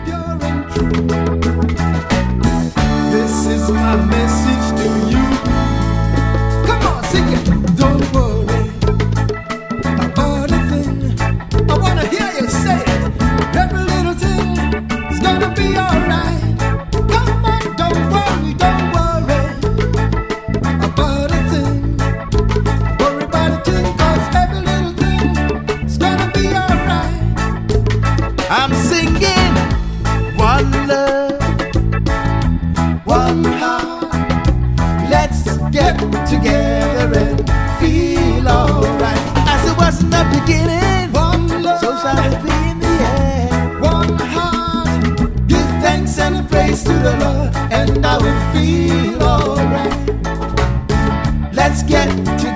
pure and true. This is my message to you. Come on, sing it. Don't worry about a thing. I wanna hear you say it. Every little thing is gonna be alright. Come on, don't worry about a thing. Worry about a thing, 'cause every little thing is gonna be alright. I'm singing one love, one heart. Let's get together and feel alright. As it was in the beginning, one love, so shall it be in the end. One heart, give thanks and praise to the Lord, and I will feel alright. Let's get together.